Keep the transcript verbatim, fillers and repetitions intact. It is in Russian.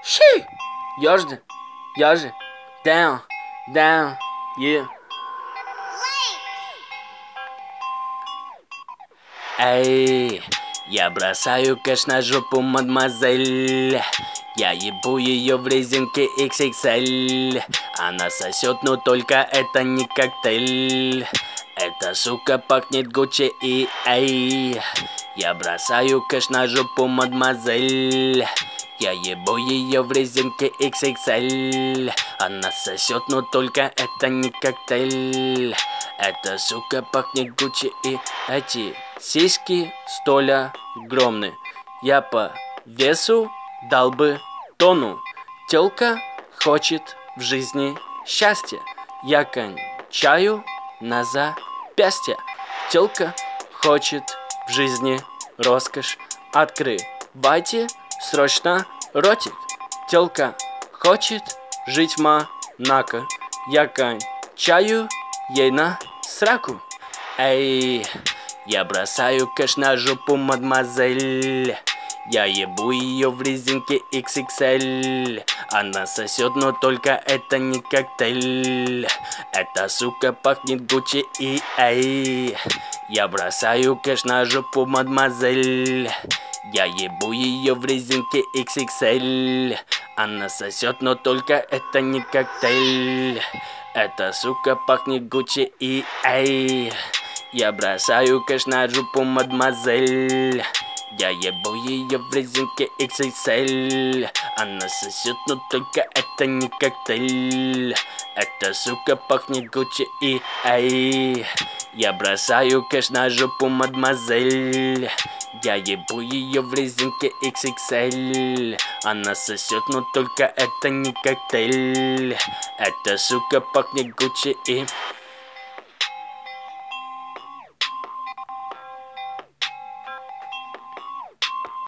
Щи! Ёжды, ёжи, down, down, yeah. Эй, я бросаю кэш на жопу, мадемуазель. Я ебу ее в резинке икс икс эль. Она сосет, но только это не коктейль. Эта сука пахнет Гуччи и эй. Я бросаю кэш на жопу, мадемуазель. Я ебу ее в резинке икс икс эль. Она сосет, но только это не коктейль. Эта сука пахнет Гуччи и эти сиськи столь огромны. Я по весу дал бы тону. Тёлка хочет в жизни счастья. Я кончаю на запястье. Тёлка хочет в жизни роскошь. Открывайте срочно ротик. Тёлка хочет жить в Монако. Я кончаю ей на сраку. Эй, я бросаю кэш на жопу, мадемуазель. Я ебу ее в резинке икс икс эль. Она сосет, но только это не коктейль. Эта сука пахнет Гуччи и эй. Я бросаю кэш на жопу, мадемуазель. Я ебу ее в резинке икс икс эль. Она сосет, но только это не коктейль. Эта сука пахнет Гуччи и эй. Я бросаю кэш на жопу, мадемуазель. Я ебу ее в резинке икс икс эль. Она сосет, но только это не коктейль. Эта сука пахнет Гуччи и эй. Я бросаю кэш на жопу, мадемуазель. Я ебу ее в резинке икс икс эль. Она сосет, но только это не коктейль. Эта сука пахнет Гуччи и...